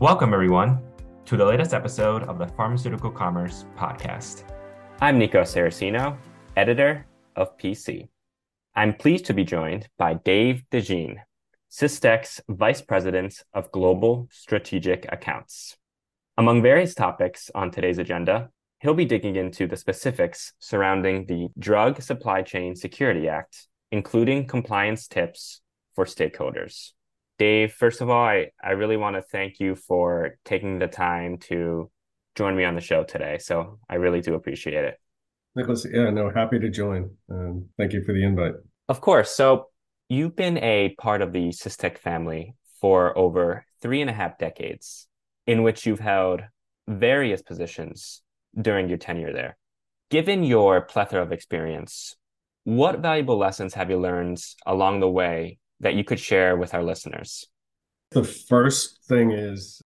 Welcome, everyone, to the latest episode of the Pharmaceutical Commerce Podcast. I'm Nico Saraceno, editor of PC. I'm pleased to be joined by Dave DeJean, Systech's Vice President of Global Strategic Accounts. Among various topics on today's agenda, he'll be digging into the specifics surrounding the Drug Supply Chain Security Act, including compliance tips for stakeholders. Dave, first of all, I really want to thank you for taking the time to join me on the show today. So I really do appreciate it. Nicholas, happy to join. Thank you for the invite. Of course. So you've been a part of the Systech family for over 3.5 decades, in which you've held various positions during your tenure there. Given your plethora of experience, what valuable lessons have you learned along the way that you could share with our listeners? The first thing is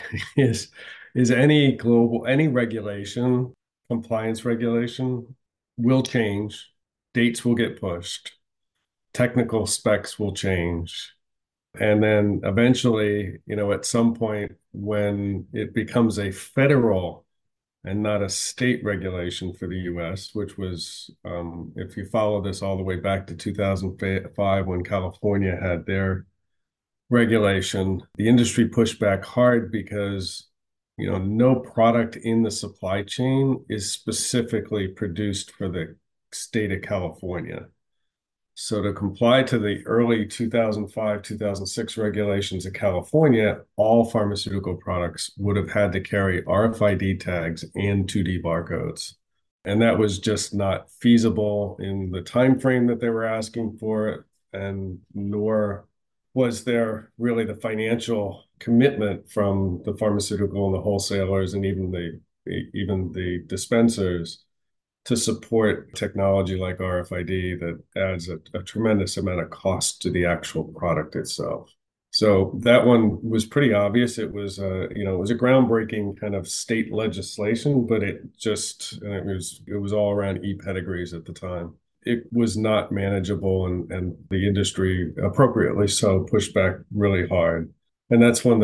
any regulation, compliance regulation will change, dates will get pushed, technical specs will change. And then eventually, at some point when it becomes a federal and not a state regulation for the US, which was, if you follow this all the way back to 2005 when California had their regulation, the industry pushed back hard because, no product in the supply chain is specifically produced for the state of California. So to comply to the early 2005, 2006 regulations of California, all pharmaceutical products would have had to carry RFID tags and 2D barcodes. And that was just not feasible in the time frame that they were asking for it, and nor was there really the financial commitment from the pharmaceutical and the wholesalers and even the dispensers to support technology like RFID that adds a tremendous amount of cost to the actual product itself. So that one was pretty obvious. It was a groundbreaking kind of state legislation, but it was all around e-pedigrees at the time. It was not manageable, and the industry, appropriately so, pushed back really hard. And that's when the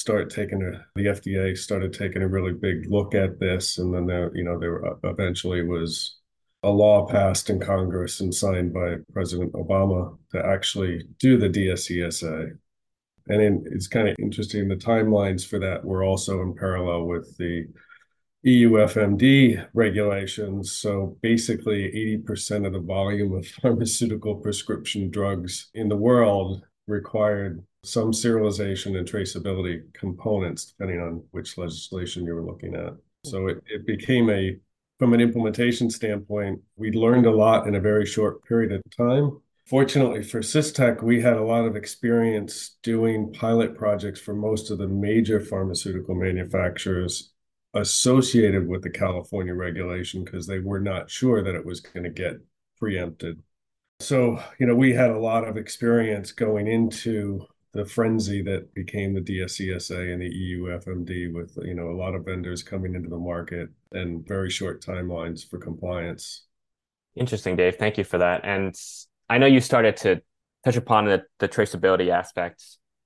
FDA started taking a really big look at this. And then there eventually was a law passed in Congress and signed by President Obama to actually do the DSCSA. And it's kind of interesting. The timelines for that were also in parallel with the EU FMD regulations. So basically 80% of the volume of pharmaceutical prescription drugs in the world required some serialization and traceability components, depending on which legislation you were looking at. So it became from an implementation standpoint, we learned a lot in a very short period of time. Fortunately for Systech, we had a lot of experience doing pilot projects for most of the major pharmaceutical manufacturers associated with the California regulation because they were not sure that it was going to get preempted. So, we had a lot of experience going into the frenzy that became the DSCSA and the EU FMD with, a lot of vendors coming into the market and very short timelines for compliance. Interesting, Dave. Thank you for that. And I know you started to touch upon the traceability aspect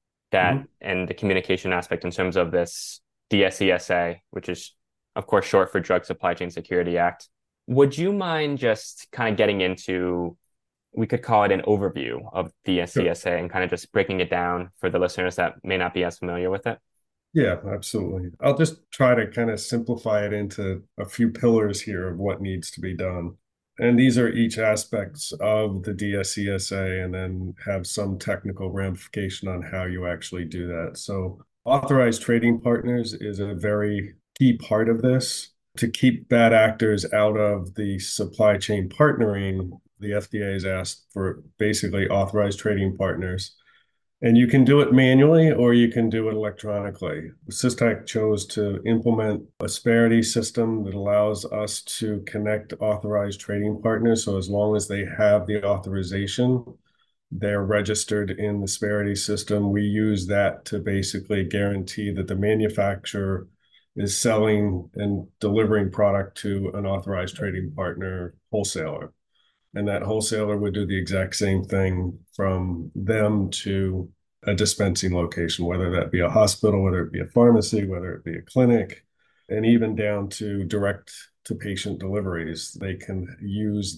and the communication aspect in terms of this DSCSA, which is, of course, short for Drug Supply Chain Security Act. Would you mind just kind of getting into, we could call it an overview of DSCSA, sure, and kind of just breaking it down for the listeners that may not be as familiar with it? Yeah, absolutely. I'll just try to kind of simplify it into a few pillars here of what needs to be done. And these are each aspects of the DSCSA and then have some technical ramification on how you actually do that. So authorized trading partners is a very key part of this. To keep bad actors out of the supply chain partnering, the FDA has asked for basically authorized trading partners. And you can do it manually or you can do it electronically. Systech chose to implement a Sparity system that allows us to connect authorized trading partners. So as long as they have the authorization, they're registered in the Sparity system. We use that to basically guarantee that the manufacturer is selling and delivering product to an authorized trading partner wholesaler. And that wholesaler would do the exact same thing from them to a dispensing location, whether that be a hospital, whether it be a pharmacy, whether it be a clinic, and even down to direct to patient deliveries. They can use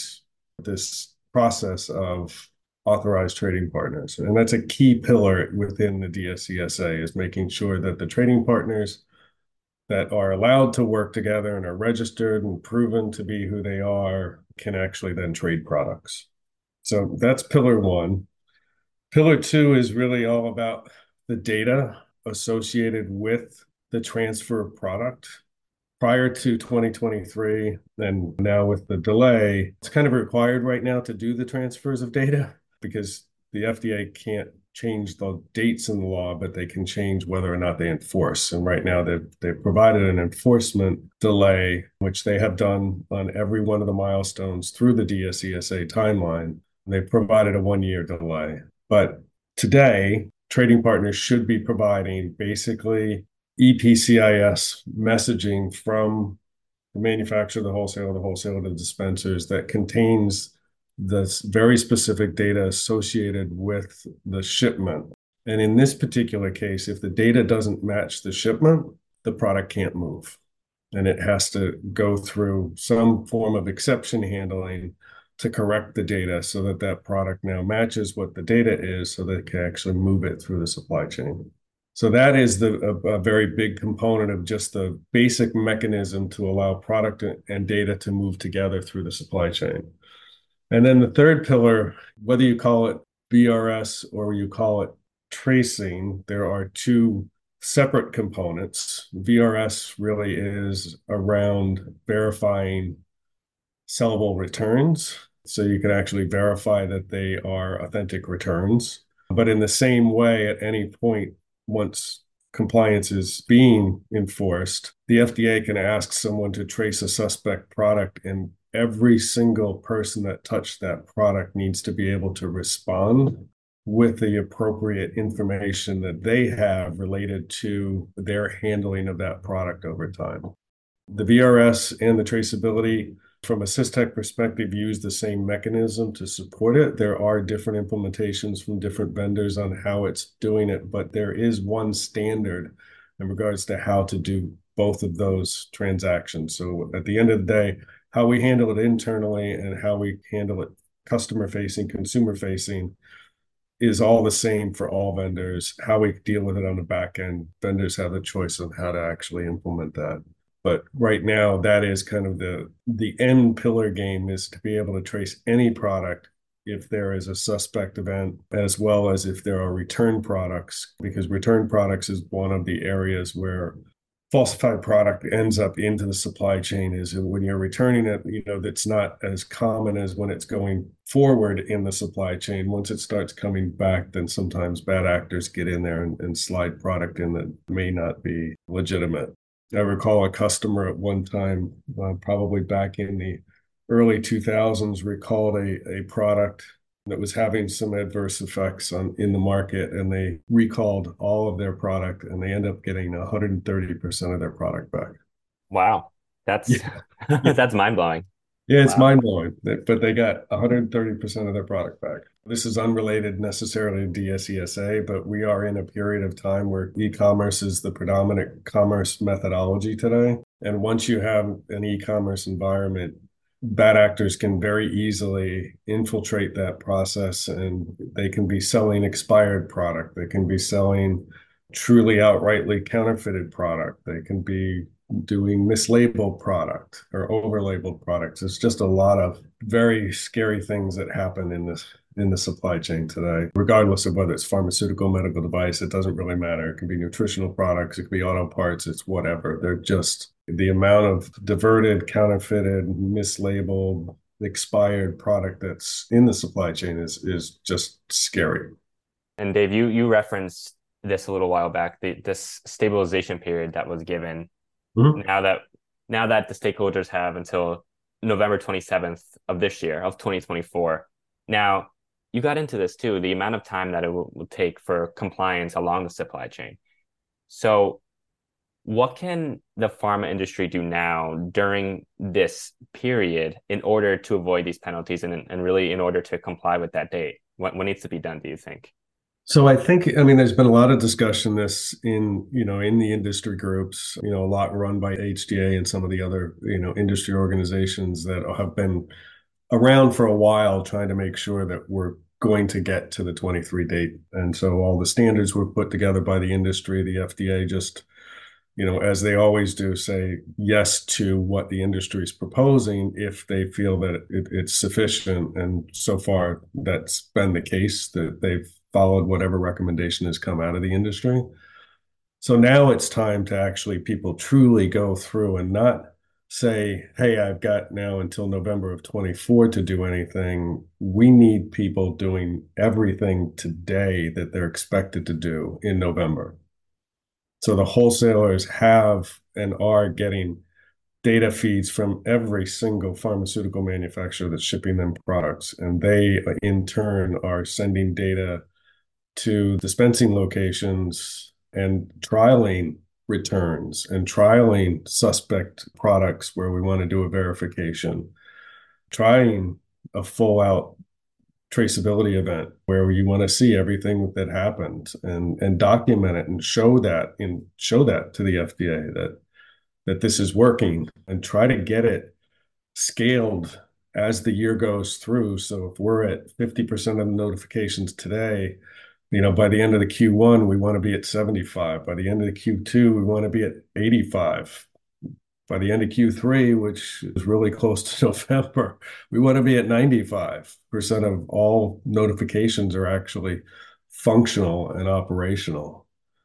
this process of authorized trading partners. And that's a key pillar within the DSCSA, is making sure that the trading partners that are allowed to work together and are registered and proven to be who they are can actually then trade products. So that's pillar one. Pillar two is really all about the data associated with the transfer of product. Prior to 2023, and now with the delay, it's kind of required right now to do the transfers of data because the FDA can't change the dates in the law, but they can change whether or not they enforce. And right now they've provided an enforcement delay, which they have done on every one of the milestones through the DSCSA timeline. They provided a 1-year delay. But today, trading partners should be providing basically EPCIS messaging from the manufacturer, the wholesaler to the dispensers that contains this very specific data associated with the shipment. And in this particular case, if the data doesn't match the shipment, the product can't move. And it has to go through some form of exception handling to correct the data so that that product now matches what the data is so that it can actually move it through the supply chain. So that is a very big component of just the basic mechanism to allow product and data to move together through the supply chain. And then the third pillar, whether you call it VRS or you call it tracing, there are two separate components. VRS really is around verifying sellable returns. So you can actually verify that they are authentic returns. But in the same way, at any point, once compliance is being enforced, the FDA can ask someone to trace a suspect product, and every single person that touched that product needs to be able to respond with the appropriate information that they have related to their handling of that product over time. The VRS and the traceability from a Systech perspective use the same mechanism to support it. There are different implementations from different vendors on how it's doing it, but there is one standard in regards to how to do both of those transactions. So at the end of the day, how we handle it internally and how we handle it customer facing, consumer facing is all the same for all vendors. How we deal with it on the back end, vendors have the choice of how to actually implement that. But right now, that is kind of the end pillar game, is to be able to trace any product if there is a suspect event, as well as if there are return products, because return products is one of the areas where falsified product ends up into the supply chain. Is when you're returning it, that's not as common as when it's going forward in the supply chain. Once it starts coming back, then sometimes bad actors get in there and slide product in that may not be legitimate. I recall a customer at one time, probably back in the early 2000s, recalled a product that was having some adverse effects in the market, and they recalled all of their product, and they end up getting 130% of their product back. Wow. That's that's mind-blowing. Yeah, it's Wow. mind-blowing, but they got 130% of their product back. This is unrelated necessarily to DSCSA, but we are in a period of time where e-commerce is the predominant commerce methodology today. And once you have an e-commerce environment, bad actors can very easily infiltrate that process, and they can be selling expired product. They can be selling truly outrightly counterfeited product. They can be doing mislabeled product or overlabeled products. It's just a lot of very scary things that happen in the supply chain today, regardless of whether it's pharmaceutical, medical device. It doesn't really matter. It can be nutritional products, it could be auto parts, it's whatever. They're just the amount of diverted, counterfeited, mislabeled, expired product that's in the supply chain is just scary. And Dave, you referenced this a little while back, this stabilization period that was given. Mm-hmm. Now that the stakeholders have until November 27th of this year, of 2024. Now, you got into this too, the amount of time that it will take for compliance along the supply chain. So what can the pharma industry do now during this period in order to avoid these penalties and really in order to comply with that date? What needs to be done, do you think? So I think, I mean, there's been a lot of discussion this in the industry groups, a lot run by HDA and some of the other, industry organizations that have been around for a while trying to make sure that we're going to get to the 23 date. And so all the standards were put together by the industry. The FDA just, as they always do, say yes to what the industry is proposing if they feel that it's sufficient. And so far, that's been the case, that they've followed whatever recommendation has come out of the industry. So now it's time to actually people truly go through and not say, hey, I've got now until November of 24 to do anything. We need people doing everything today that they're expected to do in November. So the wholesalers have and are getting data feeds from every single pharmaceutical manufacturer that's shipping them products. And they, in turn, are sending data to dispensing locations and trialing returns and trialing suspect products where we want to do a verification, trying a full out traceability event where you want to see everything that happened and document it and show that to the FDA that this is working, and try to get it scaled as the year goes through. So if we're at 50% of the notifications today, by the end of the Q1, we want to be at 75. By the end of the Q2, we want to be at 85. By the end of Q3, which is really close to November, we want to be at 95% of all notifications are actually functional and operational.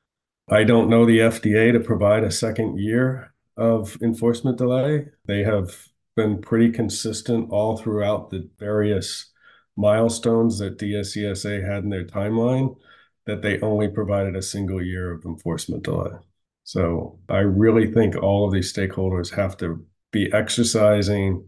I don't know the FDA to provide a second year of enforcement delay. They have been pretty consistent all throughout the various milestones that DSCSA had in their timeline, that they only provided a single year of enforcement delay. So I really think all of these stakeholders have to be exercising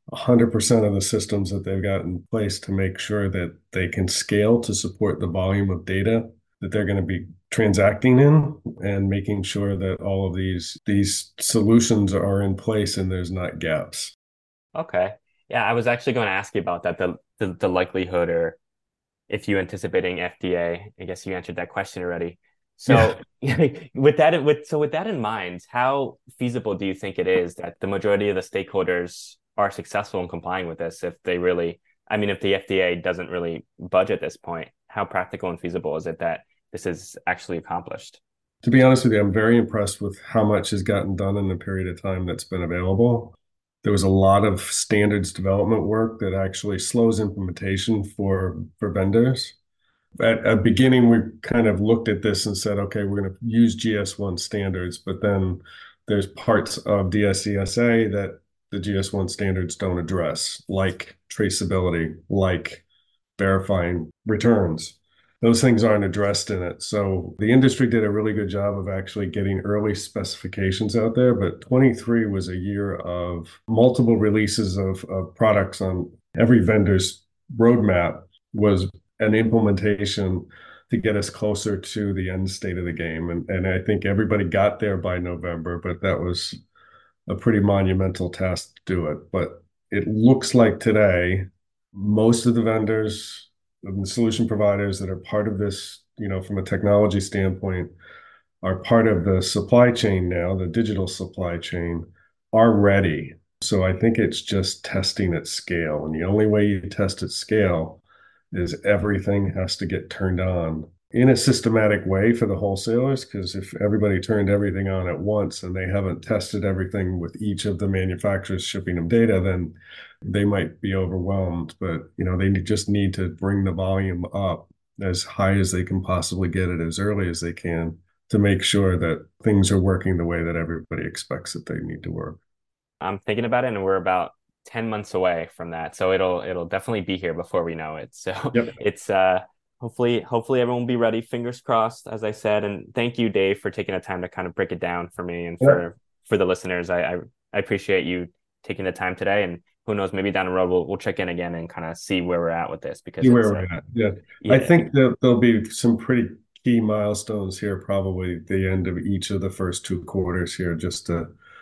100% of the systems that they've got in place to make sure that they can scale to support the volume of data that they're going to be transacting in, and making sure that all of these solutions are in place and there's not gaps. Okay. Yeah, I was actually going to ask you about that, the likelihood, or if you anticipating FDA. I guess you answered that question already. So with that in mind, how feasible do you think it is that the majority of the stakeholders are successful in complying with this? If they really, I mean, if the FDA doesn't really budge at this point, how practical and feasible is it that this is actually accomplished? To be honest with you, I'm very impressed with how much has gotten done in the period of time that's been available. There was a lot of standards development work that actually slows implementation for vendors. At the beginning, we kind of looked at this and said, okay, we're going to use GS1 standards, but then there's parts of DSCSA that the GS1 standards don't address, like traceability, like verifying returns. Those things aren't addressed in it. So the industry did a really good job of actually getting early specifications out there, but 23 was a year of multiple releases of products on every vendor's roadmap, was an implementation to get us closer to the end state of the game. And I think everybody got there by November, but that was a pretty monumental task to do it. But it looks like today, most of the vendors and the solution providers that are part of this, from a technology standpoint, are part of the supply chain now, the digital supply chain, are ready. So I think it's just testing at scale. And the only way you test at scale is everything has to get turned on in a systematic way for the wholesalers, because if everybody turned everything on at once and they haven't tested everything with each of the manufacturers shipping them data, then they might be overwhelmed. But they just need to bring the volume up as high as they can possibly get it as early as they can, to make sure that things are working the way that everybody expects that they need to work. I'm thinking about it, and we're about 10 months away from that. So it'll definitely be here before we know it. So Yep. It's hopefully everyone will be ready. Fingers crossed, as I said. And thank you, Dave, for taking the time to kind of break it down for me and for the listeners. I appreciate you taking the time today, and who knows, maybe down the road we'll check in again and kind of see where we're at with this, because where we're at. Yeah. I think that there'll be some pretty key milestones here, probably the end of each of the first two quarters here, just to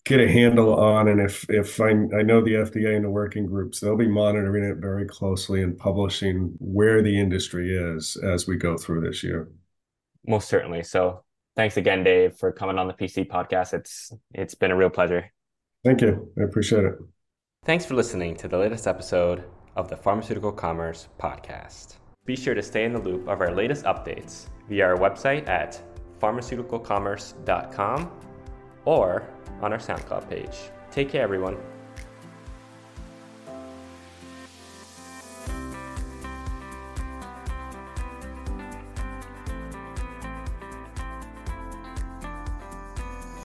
get a handle on. And if I know the FDA and the working groups, they'll be monitoring it very closely and publishing where the industry is as we go through this year. Most certainly. So thanks again, Dave, for coming on the PC podcast. It's been a real pleasure. Thank you. I appreciate it. Thanks for listening to the latest episode of the Pharmaceutical Commerce Podcast. Be sure to stay in the loop of our latest updates via our website at pharmaceuticalcommerce.com or on our SoundCloud page. Take care, everyone.